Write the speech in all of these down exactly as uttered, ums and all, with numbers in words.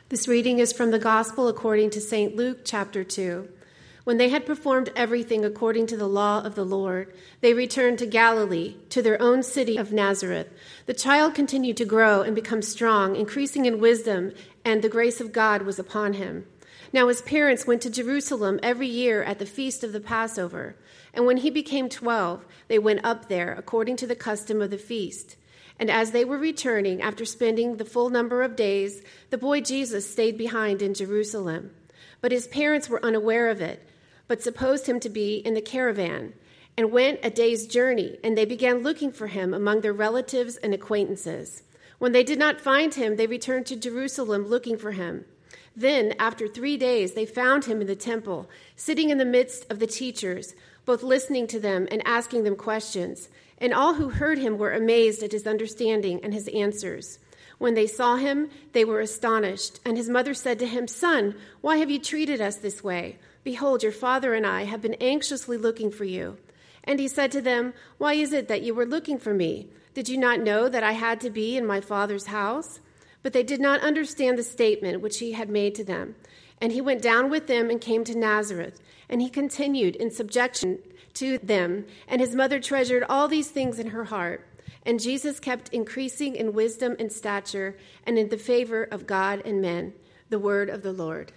This reading is from the Gospel according to Saint Luke, chapter two. When they had performed everything according to the law of the Lord, they returned to Galilee, to their own city of Nazareth. The child continued to grow and become strong, increasing in wisdom, and the grace of God was upon him. Now his parents went to Jerusalem every year at the feast of the Passover. And when he became twelve, they went up there according to the custom of the feast. And as they were returning, after spending the full number of days, the boy Jesus stayed behind in Jerusalem. But his parents were unaware of it, but supposed him to be in the caravan, and went a day's journey, and they began looking for him among their relatives and acquaintances. When they did not find him, they returned to Jerusalem looking for him. Then, after three days, they found him in the temple, sitting in the midst of the teachers, both listening to them and asking them questions. And all who heard him were amazed at his understanding and his answers. When they saw him, they were astonished. And his mother said to him, "Son, why have you treated us this way? Behold, your father and I have been anxiously looking for you." And he said to them, "Why is it that you were looking for me? Did you not know that I had to be in my father's house?" But they did not understand the statement which he had made to them. And he went down with them and came to Nazareth. And he continued in subjection to them, and his mother treasured all these things in her heart. And Jesus kept increasing in wisdom and stature and in the favor of God and men. The word of the Lord.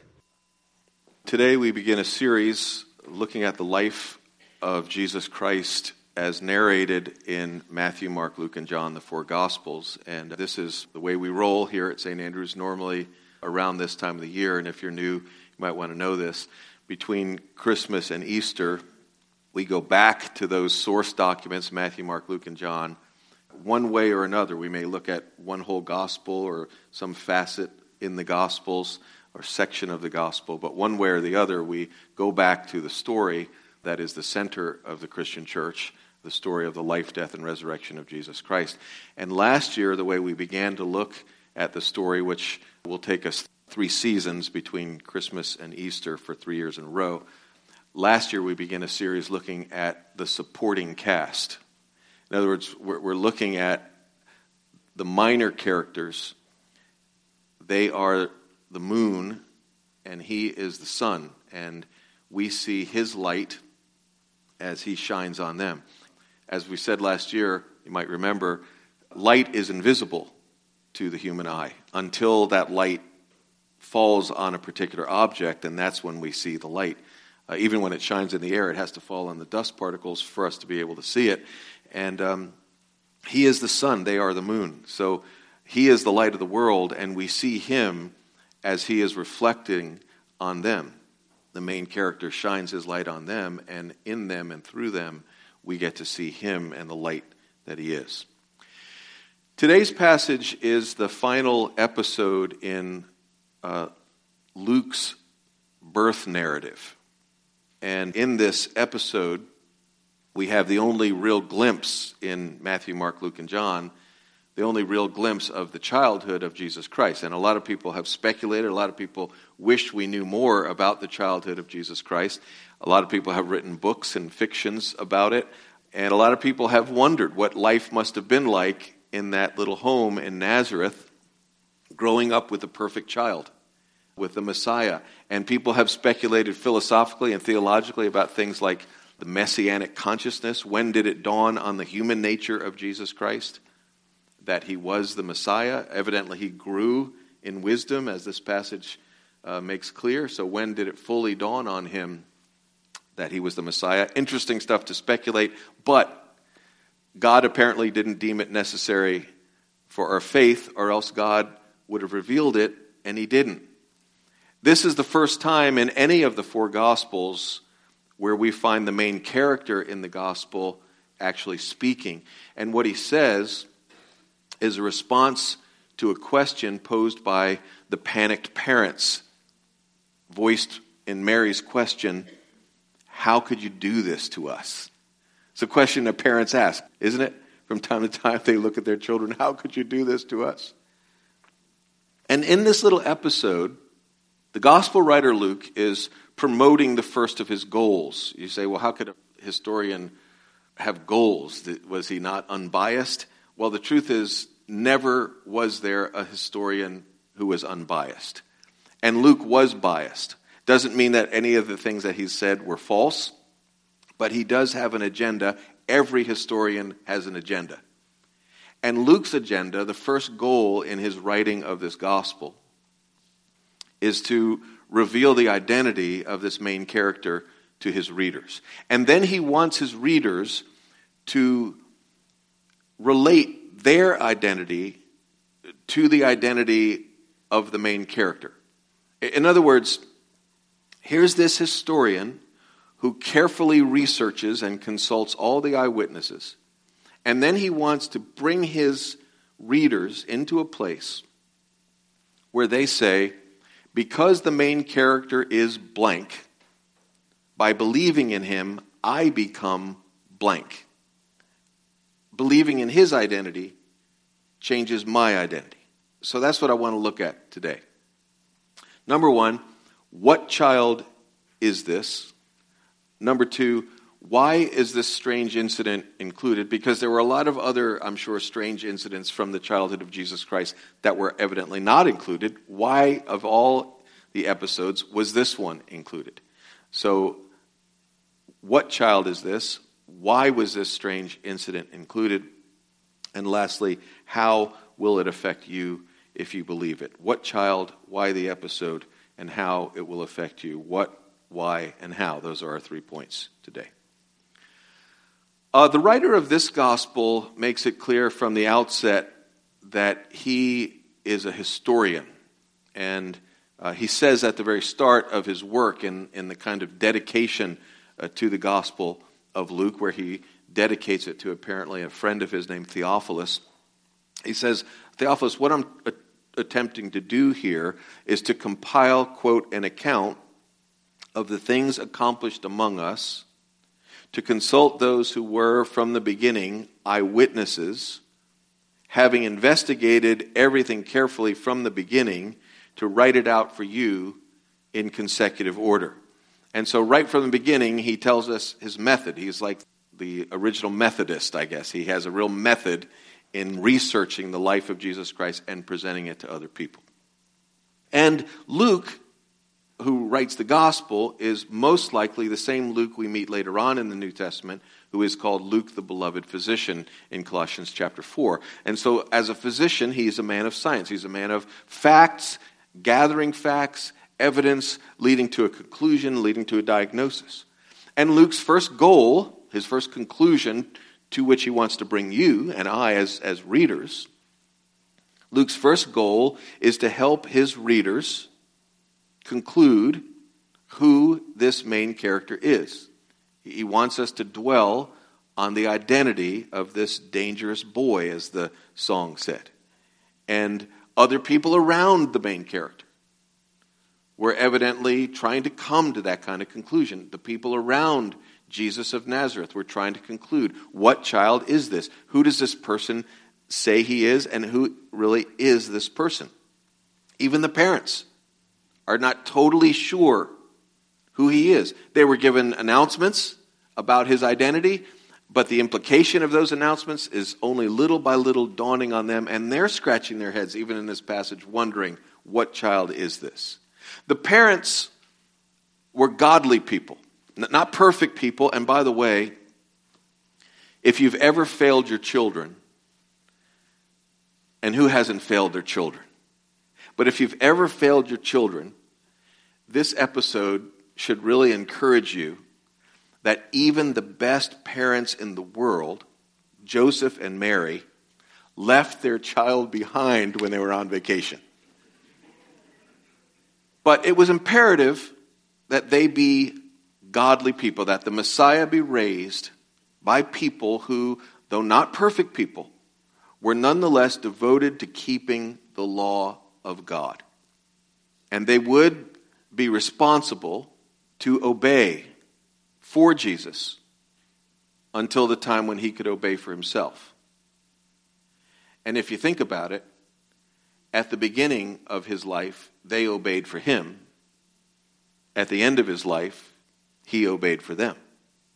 Today we begin a series looking at the life of Jesus Christ as narrated in Matthew, Mark, Luke, and John, the four Gospels. And this is the way we roll here at Saint Andrew's normally around this time of the year. And if you're new, you might want to know this. Between Christmas and Easter, we go back to those source documents, Matthew, Mark, Luke, and John. One way or another, we may look at one whole gospel or some facet in the Gospels or section of the gospel, but one way or the other, we go back to the story that is the center of the Christian church, the story of the life, death, and resurrection of Jesus Christ. And last year, the way we began to look at the story, which will take us three seasons between Christmas and Easter for three years in a row, last year, we began a series looking at the supporting cast. In other words, we're, we're looking at the minor characters. They are the moon, and he is the sun. And we see his light as he shines on them. As we said last year, you might remember, light is invisible to the human eye until that light falls on a particular object, and that's when we see the light. Uh, even when it shines in the air, it has to fall on the dust particles for us to be able to see it. And um, he is the sun, they are the moon. So he is the light of the world, and we see him as he is reflecting on them. The main character shines his light on them, and in them and through them, we get to see him and the light that he is. Today's passage is the final episode in uh, Luke's birth narrative. And in this episode, we have the only real glimpse in Matthew, Mark, Luke, and John, the only real glimpse of the childhood of Jesus Christ. And a lot of people have speculated, a lot of people wish we knew more about the childhood of Jesus Christ. A lot of people have written books and fictions about it. And a lot of people have wondered what life must have been like in that little home in Nazareth, growing up with a perfect child, with the Messiah. And people have speculated philosophically and theologically about things like the messianic consciousness. When did it dawn on the human nature of Jesus Christ that he was the Messiah? Evidently he grew in wisdom, as this passage uh, makes clear. So when did it fully dawn on him that he was the Messiah? Interesting stuff to speculate, but God apparently didn't deem it necessary for our faith, or else God would have revealed it, and he didn't. This is the first time in any of the four Gospels where we find the main character in the Gospel actually speaking. And what he says is a response to a question posed by the panicked parents, voiced in Mary's question, "How could you do this to us?" It's a question that parents ask, isn't it? From time to time they look at their children, "How could you do this to us?" And in this little episode, the gospel writer Luke is promoting the first of his goals. You say, well, how could a historian have goals? Was he not unbiased? Well, the truth is, never was there a historian who was unbiased. And Luke was biased. Doesn't mean that any of the things that he said were false, but he does have an agenda. Every historian has an agenda. And Luke's agenda, the first goal in his writing of this gospel, is to reveal the identity of this main character to his readers. And then he wants his readers to relate their identity to the identity of the main character. In other words, here's this historian who carefully researches and consults all the eyewitnesses. And then he wants to bring his readers into a place where they say, because the main character is blank, by believing in him, I become blank. Believing in his identity changes my identity. So that's what I want to look at today. Number one, what child is this? Number two, why is this strange incident included? Because there were a lot of other, I'm sure, strange incidents from the childhood of Jesus Christ that were evidently not included. Why, of all the episodes, was this one included? So, what child is this? Why was this strange incident included? And lastly, how will it affect you if you believe it? What child, why the episode, and how it will affect you? What, why, and how. Those are our three points today. Uh, the writer of this gospel makes it clear from the outset that he is a historian. And uh, he says at the very start of his work in, in the kind of dedication uh, to the gospel of Luke, where he dedicates it to apparently a friend of his named Theophilus, he says, Theophilus, what I'm a- attempting to do here is to compile, quote, an account of the things accomplished among us, to consult those who were from the beginning eyewitnesses, having investigated everything carefully from the beginning, to write it out for you in consecutive order. And so right from the beginning, he tells us his method. He's like the original Methodist, I guess. He has a real method in researching the life of Jesus Christ and presenting it to other people. And Luke, who writes the gospel, is most likely the same Luke we meet later on in the New Testament, who is called Luke the beloved physician in Colossians chapter four. And so as a physician, he's a man of science. He's a man of facts, gathering facts, evidence, leading to a conclusion, leading to a diagnosis. And Luke's first goal, his first conclusion to which he wants to bring you and I as, as readers, Luke's first goal is to help his readers conclude who this main character is. He wants us to dwell on the identity of this dangerous boy, as the song said. And other people around the main character were evidently trying to come to that kind of conclusion. The people around Jesus of Nazareth were trying to conclude, what child is this? Who does this person say he is, and who really is this person? Even the parents are not totally sure who he is. They were given announcements about his identity, but the implication of those announcements is only little by little dawning on them, and they're scratching their heads, even in this passage, wondering, what child is this? The parents were godly people, not perfect people. And by the way, if you've ever failed your children, and who hasn't failed their children? But if you've ever failed your children, this episode should really encourage you that even the best parents in the world, Joseph and Mary, left their child behind when they were on vacation. But it was imperative that they be godly people, that the Messiah be raised by people who, though not perfect people, were nonetheless devoted to keeping the law of God. And they would be responsible to obey for Jesus until the time when he could obey for himself. And if you think about it, at the beginning of his life, they obeyed for him. At the end of his life, he obeyed for them.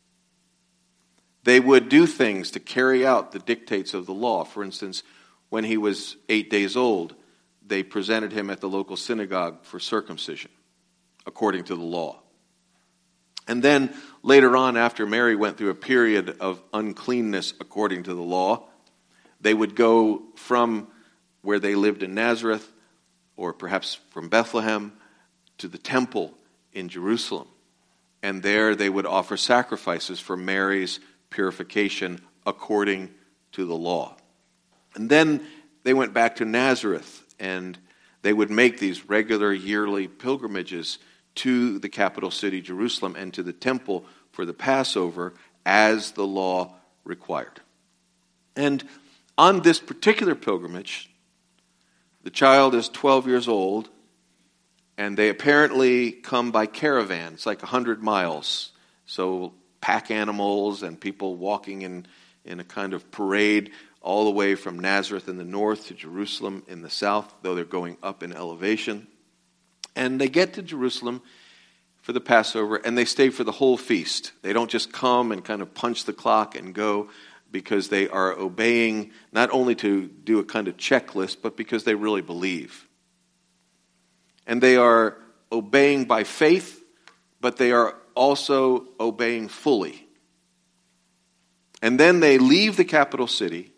They would do things to carry out the dictates of the law. For instance, when he was eight days old, they presented him at the local synagogue for circumcision, according to the law. And then later on, after Mary went through a period of uncleanness according to the law, they would go from where they lived in Nazareth, or perhaps from Bethlehem, to the temple in Jerusalem. And there they would offer sacrifices for Mary's purification according to the law. And then they went back to Nazareth, and they would make these regular yearly pilgrimages to the capital city, Jerusalem, and to the temple for the Passover as the law required. And on this particular pilgrimage, the child is twelve years old, and they apparently come by caravan. It's like one hundred miles. So pack animals and people walking in, in a kind of parade all the way from Nazareth in the north to Jerusalem in the south, though they're going up in elevation. And they get to Jerusalem for the Passover, and they stay for the whole feast. They don't just come and kind of punch the clock and go, because they are obeying not only to do a kind of checklist, but because they really believe. And they are obeying by faith, but they are also obeying fully. And then they leave the capital city,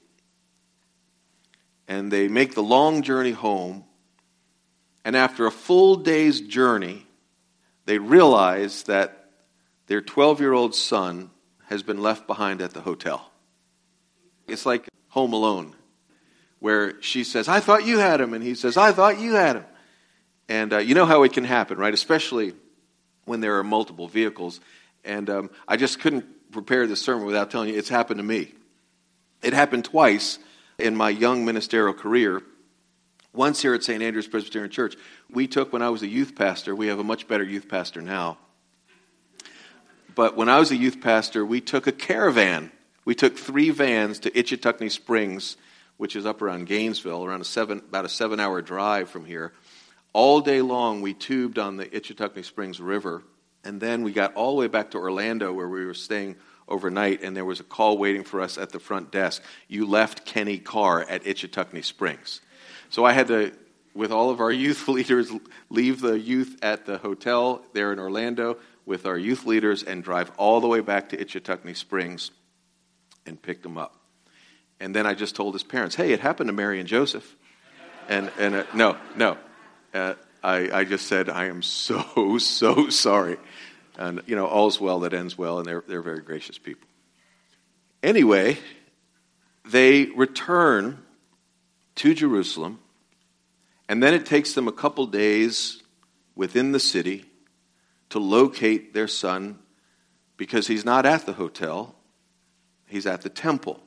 and they make the long journey home. And after a full day's journey, they realize that their twelve-year-old son has been left behind at the hotel. It's like Home Alone, where she says, "I thought you had him," and he says, "I thought you had him." And uh, you know how it can happen, right? Especially when there are multiple vehicles. And um, I just couldn't prepare this sermon without telling you it's happened to me. It happened twice in my young ministerial career. Once here at Saint Andrew's Presbyterian Church, we took, when I was a youth pastor, we have a much better youth pastor now. But when I was a youth pastor, we took a caravan. We took three vans to Ichetucknee Springs, which is up around Gainesville, around a seven, about a seven-hour drive from here. All day long, we tubed on the Ichetucknee Springs River, and then we got all the way back to Orlando, where we were staying overnight, and there was a call waiting for us at the front desk. "You left Kenny Carr at Ichetucknee Springs." So I had to, with all of our youth leaders, leave the youth at the hotel there in Orlando with our youth leaders and drive all the way back to Ichetucknee Springs and pick them up. And then I just told his parents, "Hey, it happened to Mary and Joseph." And and uh, no, no. Uh, I, I just said, "I am so, so sorry." And, you know, all's well that ends well, and they're, they're very gracious people. Anyway, they return to Jerusalem, and then it takes them a couple days within the city to locate their son, because he's not at the hotel, he's at the temple.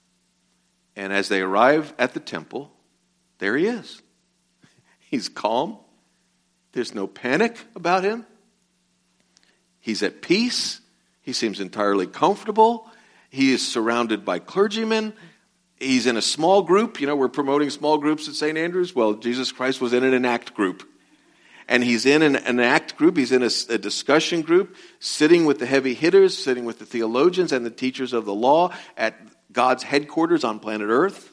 And as they arrive at the temple, there he is. He's calm. There's no panic about him. He's at peace. He seems entirely comfortable. He is surrounded by clergymen. He's in a small group. You know, we're promoting small groups at Saint Andrews. Well, Jesus Christ was in an ACT group. And he's in an, an ACT group. He's in a, a discussion group, sitting with the heavy hitters, sitting with the theologians and the teachers of the law at God's headquarters on planet Earth.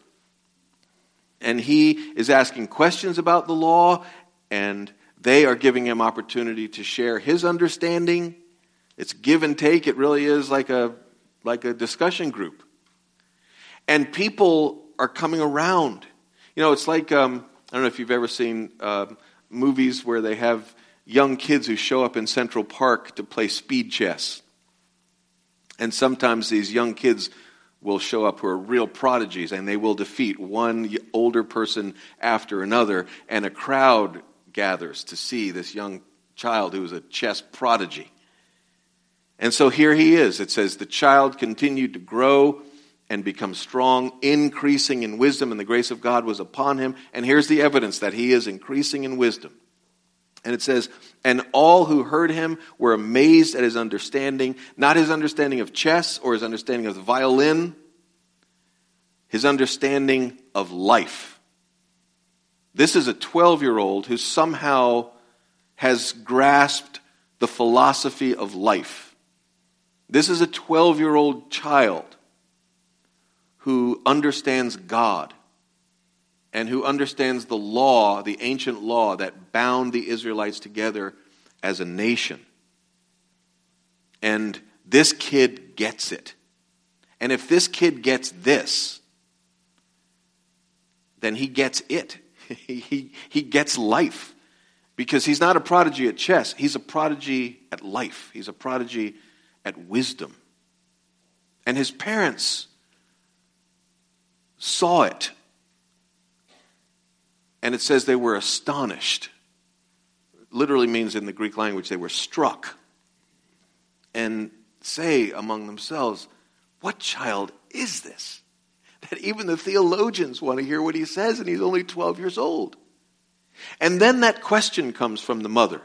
And he is asking questions about the law, and they are giving him opportunity to share his understanding. It's give and take. It really is like a like a discussion group. And people are coming around. You know, it's like, um, I don't know if you've ever seen uh, movies where they have young kids who show up in Central Park to play speed chess. And sometimes these young kids will show up who are real prodigies, and they will defeat one older person after another, and a crowd gathers to see this young child who is a chess prodigy. And so here he is. It says, the child continued to grow and become strong, increasing in wisdom, and the grace of God was upon him. And here's the evidence that he is increasing in wisdom. And it says, and all who heard him were amazed at his understanding, not his understanding of chess or his understanding of the violin, his understanding of life. This is a twelve-year-old who somehow has grasped the philosophy of life. This is a twelve-year-old child who understands God and who understands the law, the ancient law that bound the Israelites together as a nation. And this kid gets it. And if this kid gets this, then he gets it. he, he, he gets life. Because he's not a prodigy at chess. He's a prodigy at life. He's a prodigy at wisdom. And his parents saw it. And it says they were astonished. Literally means in the Greek language they were struck. And say among themselves, what child is this? That even the theologians want to hear what he says, and he's only twelve years old. And then that question comes from the mother.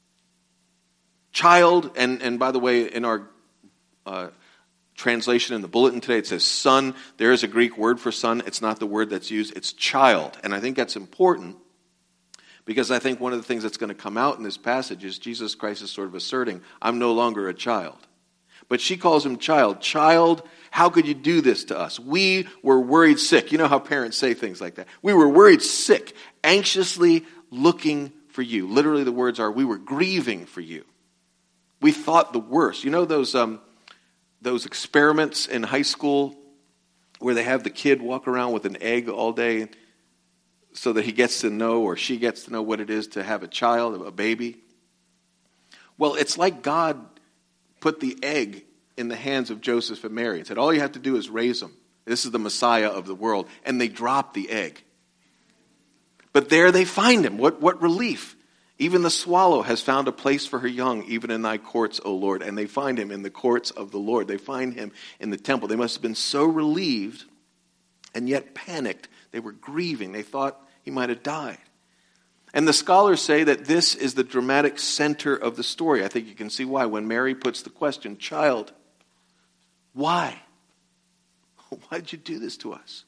Child, and, and by the way, in our uh, translation in the bulletin today, it says son. There is a Greek word for son. It's not the word that's used. It's child. And I think that's important because I think one of the things that's going to come out in this passage is Jesus Christ is sort of asserting, I'm no longer a child. But she calls him child. Child, how could you do this to us? We were worried sick. You know how parents say things like that. We were worried sick, anxiously looking for you. Literally the words are, we were grieving for you. We thought the worst. You know those um, those experiments in high school where they have the kid walk around with an egg all day so that he gets to know or she gets to know what it is to have a child, a baby? Well, it's like God put the egg in the hands of Joseph and Mary and said, all you have to do is raise him. This is the Messiah of the world. And they drop the egg. But there they find him. What, what relief. Even the swallow has found a place for her young, even in thy courts, O Lord. And they find him in the courts of the Lord. They find him in the temple. They must have been so relieved and yet panicked. They were grieving. They thought he might have died. And the scholars say that this is the dramatic center of the story. I think you can see why. When Mary puts the question, child, why? Why did you do this to us?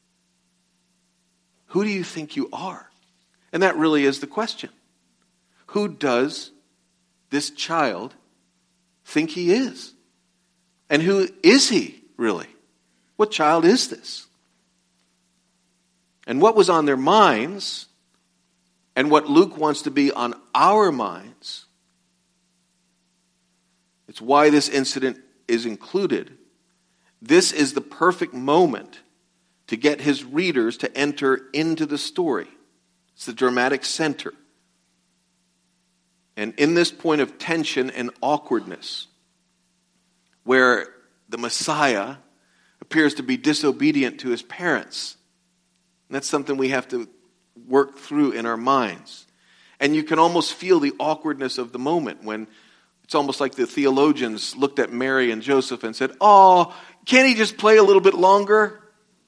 Who do you think you are? And that really is the question. Who does this child think he is? And who is he, really? What child is this? And what was on their minds, and what Luke wants to be on our minds, it's why this incident is included. This is the perfect moment to get his readers to enter into the story. It's the dramatic center. And in this point of tension and awkwardness, where the Messiah appears to be disobedient to his parents, and that's something we have to work through in our minds. And you can almost feel the awkwardness of the moment when it's almost like the theologians looked at Mary and Joseph and said, oh, can't he just play a little bit longer?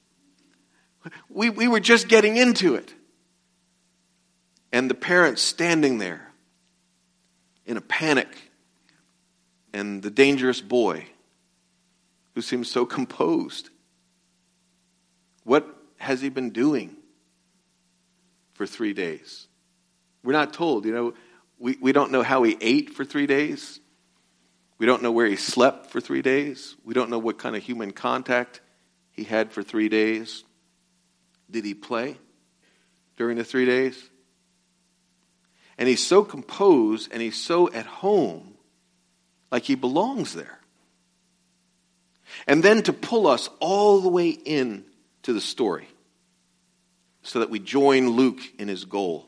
We, we were just getting into it. And the parents standing there in a panic, and the dangerous boy who seems so composed. What has he been doing for three days? We're not told, you know, we, we don't know how he ate for three days. We don't know where he slept for three days. We don't know what kind of human contact he had for three days. Did he play during the three days? And he's so composed and he's so at home, like he belongs there. And then to pull us all the way in to the story so that we join Luke in his goal.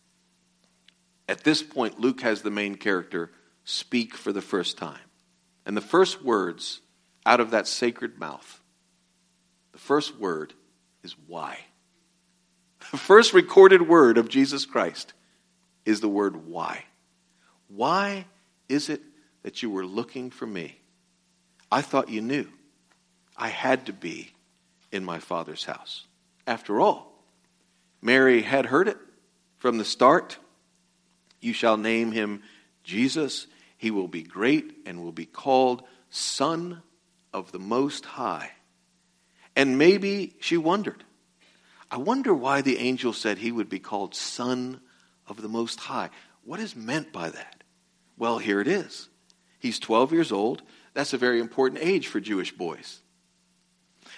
At this point, Luke has the main character speak for the first time. And the first words out of that sacred mouth, the first word is why. The first recorded word of Jesus Christ is the word why. Why is it that you were looking for me? I thought you knew. I had to be in my Father's house. After all, Mary had heard it from the start. You shall name him Jesus. He will be great and will be called Son of the Most High. And maybe she wondered, I wonder why the angel said he would be called Son of the Most High. What is meant by that? Well, here it is. He's twelve years old. That's a very important age for Jewish boys.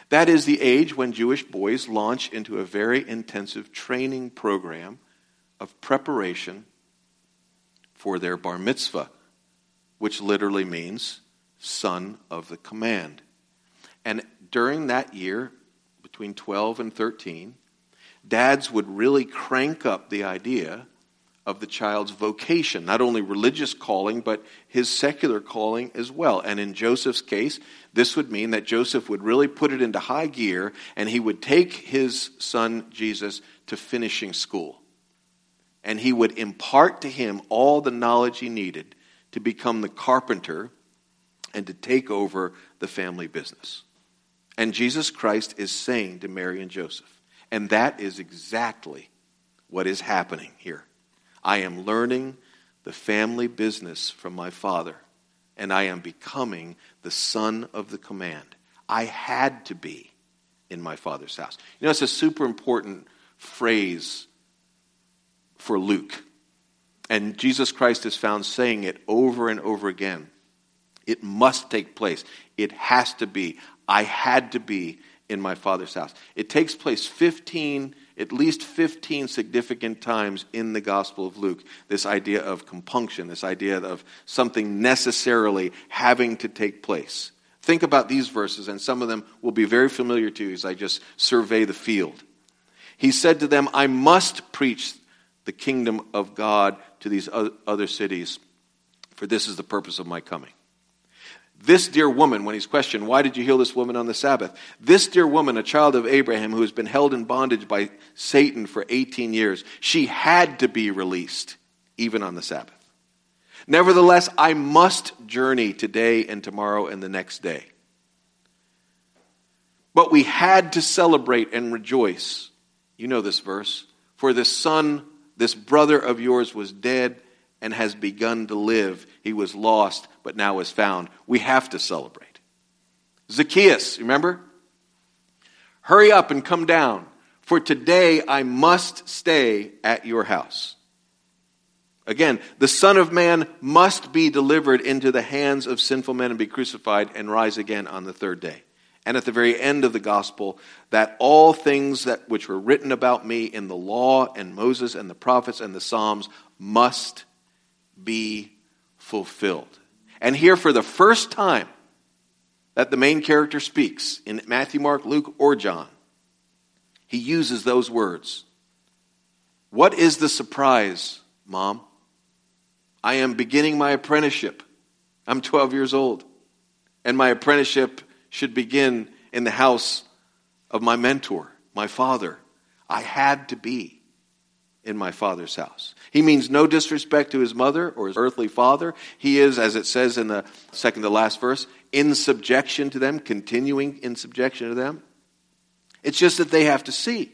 That is the age when Jewish boys launch into a very intensive training program of preparation for their bar mitzvah, which literally means son of the command. And during that year, between twelve and thirteen, dads would really crank up the idea of the child's vocation, not only religious calling, but his secular calling as well. And in Joseph's case, this would mean that Joseph would really put it into high gear, and he would take his son Jesus to finishing school. And he would impart to him all the knowledge he needed to become the carpenter and to take over the family business. And Jesus Christ is saying to Mary and Joseph, and that is exactly what is happening here. I am learning the family business from my Father, and I am becoming the son of the command. I had to be in my Father's house. You know, it's a super important phrase for Luke. And Jesus Christ is found saying it over and over again. It must take place. It has to be. I had to be in my Father's house. It takes place fifteen, at least fifteen significant times in the Gospel of Luke. This idea of compunction, this idea of something necessarily having to take place. Think about these verses, and some of them will be very familiar to you as I just survey the field. He said to them, I must preach the kingdom of God to these other cities, for this is the purpose of my coming. This dear woman, when he's questioned, why did you heal this woman on the Sabbath? This dear woman, a child of Abraham who has been held in bondage by Satan for eighteen years, she had to be released, even on the Sabbath. Nevertheless, I must journey today and tomorrow and the next day. But we had to celebrate and rejoice. You know this verse. For this son, this brother of yours was dead and has begun to live. He was lost, but now is found. We have to celebrate. Zacchaeus, remember? Hurry up and come down, for today I must stay at your house. Again, the Son of Man must be delivered into the hands of sinful men and be crucified and rise again on the third day. And at the very end of the gospel, that all things that which were written about me in the law and Moses and the prophets and the Psalms must be fulfilled. And here for the first time that the main character speaks in Matthew, Mark, Luke, or John, he uses those words. What is the surprise, Mom? I am beginning my apprenticeship. I'm twelve years old. And my apprenticeship should begin in the house of my mentor, my father. I had to be in my Father's house. He means no disrespect to his mother or his earthly father. He is, as it says in the second to last verse, in subjection to them, continuing in subjection to them. It's just that they have to see.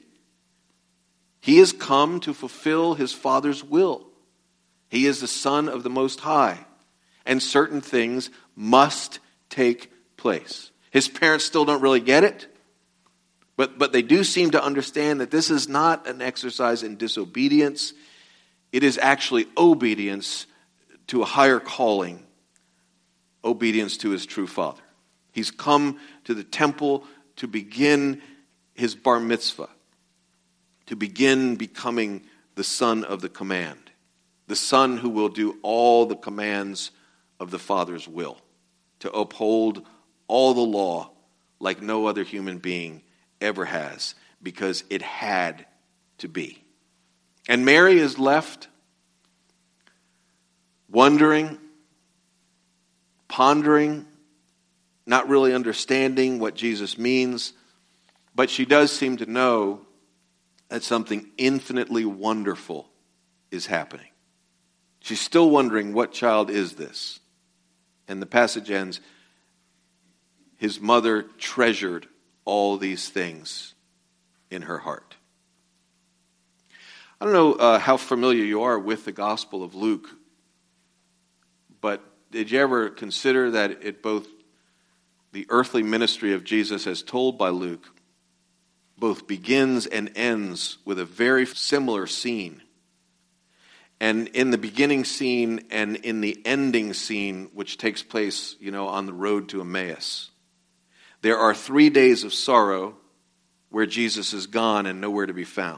He has come to fulfill his Father's will. He is the Son of the Most High, and certain things must take place. His parents still don't really get it, but, but they do seem to understand that this is not an exercise in disobedience. It is actually obedience to a higher calling, obedience to his true Father. He's come to the temple to begin his bar mitzvah, to begin becoming the son of the command, the son who will do all the commands of the Father's will, to uphold all the law like no other human being ever has, because it had to be. And Mary is left wondering, pondering, not really understanding what Jesus means, but she does seem to know that something infinitely wonderful is happening. She's still wondering, what child is this? And the passage ends, his mother treasured all these things in her heart. I don't know uh, how familiar you are with the Gospel of Luke, but did you ever consider that it both the earthly ministry of Jesus as told by Luke both begins and ends with a very similar scene? And in the beginning scene and in the ending scene, which takes place, you know, on the road to Emmaus, There are three days of sorrow where Jesus is gone and nowhere to be found.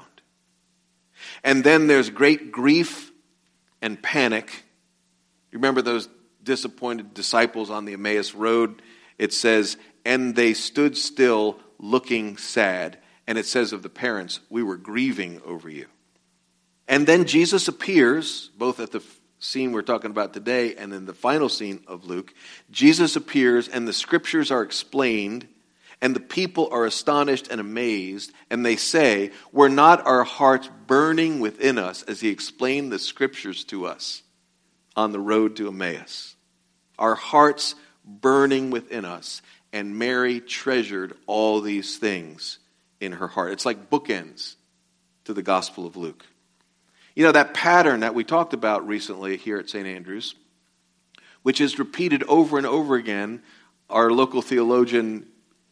And then there's great grief and panic. Remember those disappointed disciples on the Emmaus Road? It says, and they stood still looking sad. And it says of the parents, we were grieving over you. And then Jesus appears, both at the scene we're talking about today and in the final scene of Luke. Jesus appears and the scriptures are explained and the people are astonished and amazed. And they say, were not our hearts burning within us as he explained the scriptures to us on the road to Emmaus? Our hearts burning within us. And Mary treasured all these things in her heart. It's like bookends to the Gospel of Luke. You know, that pattern that we talked about recently here at Saint Andrews, which is repeated over and over again, our local theologian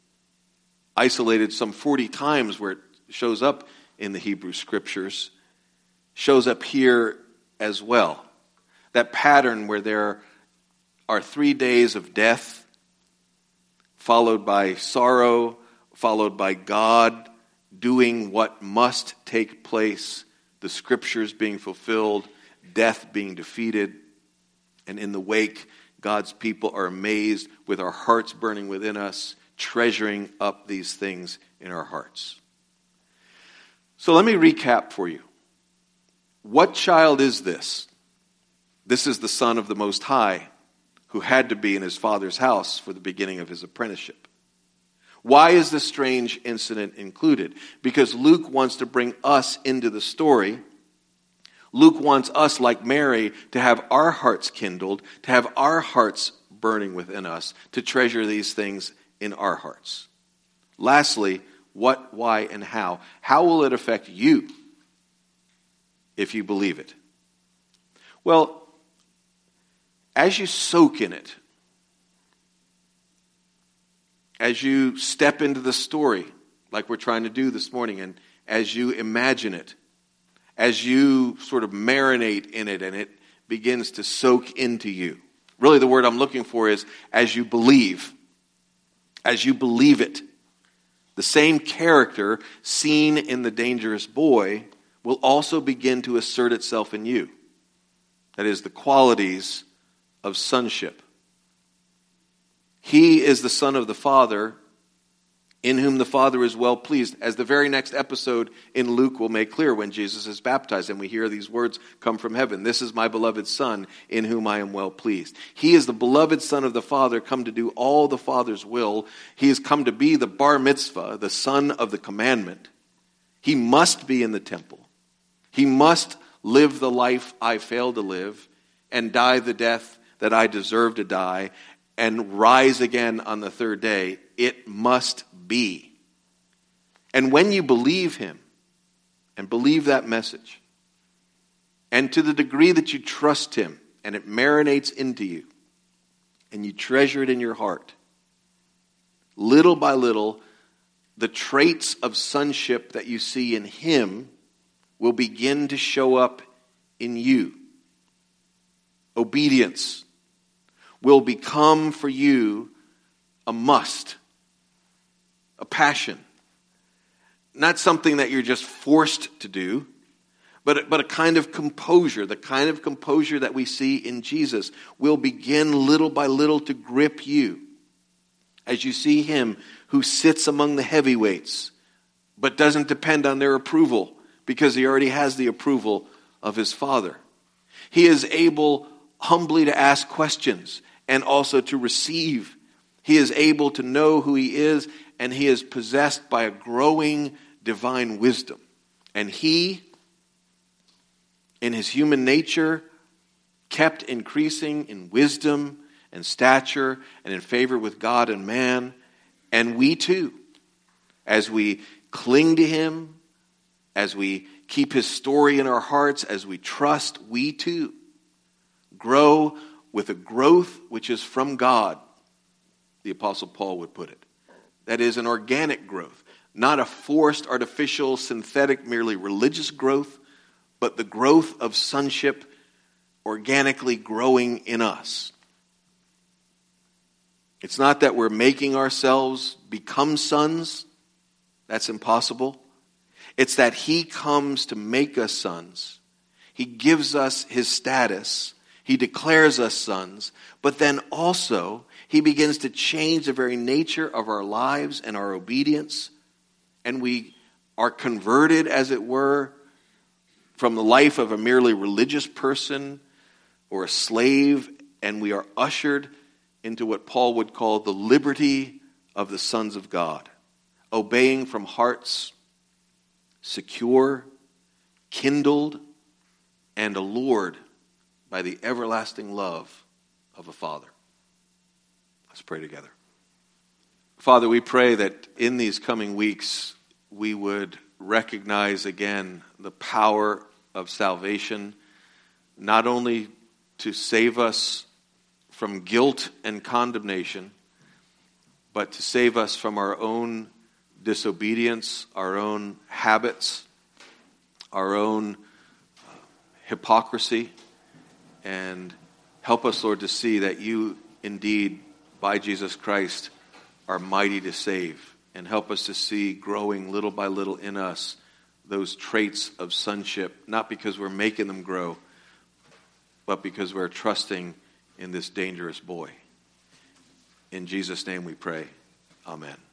isolated some forty times where it shows up in the Hebrew Scriptures, shows up here as well. That pattern where there are three days of death, followed by sorrow, followed by God doing what must take place, the scriptures being fulfilled, death being defeated, and in the wake, God's people are amazed with our hearts burning within us, treasuring up these things in our hearts. So let me recap for you. What child is this? This is the Son of the Most High, who had to be in his Father's house for the beginning of his apprenticeship. Why is this strange incident included? Because Luke wants to bring us into the story. Luke wants us, like Mary, to have our hearts kindled, to have our hearts burning within us, to treasure these things in our hearts. Lastly, what, why, and how? How will it affect you if you believe it? Well, as you soak in it, as you step into the story, like we're trying to do this morning, and as you imagine it, as you sort of marinate in it and it begins to soak into you. Really the word I'm looking for is as you believe. As you believe it. The same character seen in the dangerous boy will also begin to assert itself in you. That is, the qualities of sonship. He is the Son of the Father, in whom the Father is well pleased, as the very next episode in Luke will make clear when Jesus is baptized and we hear these words come from heaven. This is my beloved Son, in whom I am well pleased. He is the beloved Son of the Father, come to do all the Father's will. He has come to be the bar mitzvah, the son of the commandment. He must be in the temple. He must live the life I failed to live and die the death that I deserve to die, and rise again on the third day. It must be. And when you believe him, and believe that message, and to the degree that you trust him, and it marinates into you, and you treasure it in your heart, little by little, the traits of sonship that you see in him will begin to show up in you. Obedience will become for you a must, a passion. Not something that you're just forced to do, but, but a kind of composure. The kind of composure that we see in Jesus will begin little by little to grip you as you see him who sits among the heavyweights, but doesn't depend on their approval because he already has the approval of his Father. He is able humbly to ask questions and also to receive. He is able to know who he is, and he is possessed by a growing divine wisdom. And he, in his human nature, kept increasing in wisdom and stature and in favor with God and man. And we too, as we cling to him, as we keep his story in our hearts, as we trust, we too grow with a growth which is from God, the Apostle Paul would put it. That is an organic growth, not a forced, artificial, synthetic, merely religious growth, but the growth of sonship organically growing in us. It's not that we're making ourselves become sons. That's impossible. It's that he comes to make us sons. He gives us his status. He declares us sons. But then also, he begins to change the very nature of our lives and our obedience. And we are converted, as it were, from the life of a merely religious person or a slave, and we are ushered into what Paul would call the liberty of the sons of God, obeying from hearts secure, kindled, and allured by the everlasting love of a Father. Let's pray together. Father, we pray that in these coming weeks we would recognize again the power of salvation, not only to save us from guilt and condemnation, but to save us from our own disobedience, our own habits, our own uh, hypocrisy, and help us, Lord, to see that you indeed, by Jesus Christ, are mighty to save, and help us to see growing little by little in us those traits of sonship, not because we're making them grow, but because we're trusting in this dangerous boy. In Jesus' name we pray. Amen.